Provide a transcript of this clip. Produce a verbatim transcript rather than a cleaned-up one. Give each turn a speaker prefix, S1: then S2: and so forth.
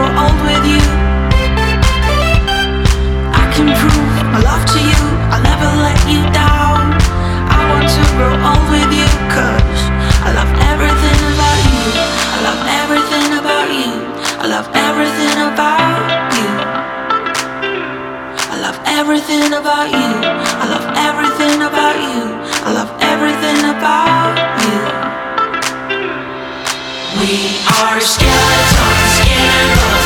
S1: old with you. I can prove my love to you, I'll never let you down. I want to grow old with you, cause I love everything about you. I love everything about you. I love everything about you. I love everything about you. I love everything about you. I love everything about you. We are skeletons in the